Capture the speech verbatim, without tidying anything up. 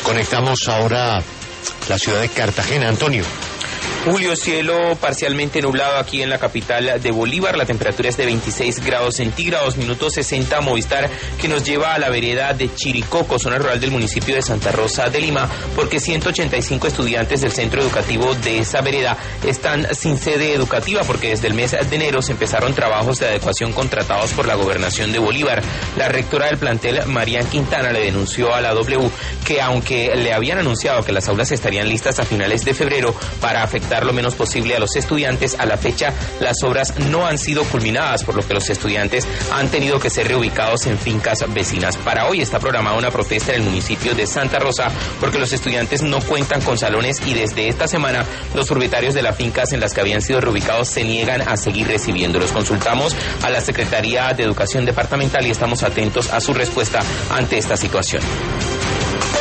Conectamos ahora la ciudad de Cartagena. Antonio. Julio, cielo parcialmente nublado aquí en la capital de Bolívar. La temperatura es de veintiséis grados centígrados, minuto sesenta, Movistar, que nos lleva a la vereda de Chiricoco, zona rural del municipio de Santa Rosa de Lima, porque ciento ochenta y cinco estudiantes del centro educativo de esa vereda están sin sede educativa, porque desde el mes de enero se empezaron trabajos de adecuación contratados por la gobernación de Bolívar. La rectora del plantel, Marian Quintana, le denunció a la W que aunque le habían anunciado que las aulas estarían listas a finales de febrero para afectar lo menos posible a los estudiantes, a la fecha las obras no han sido culminadas, por lo que los estudiantes han tenido que ser reubicados en fincas vecinas. Para hoy está programada una protesta en el municipio de Santa Rosa porque los estudiantes no cuentan con salones y desde esta semana los propietarios de las fincas en las que habían sido reubicados se niegan a seguir recibiéndolos. Consultamos a la Secretaría de Educación Departamental y estamos atentos a su respuesta ante esta situación.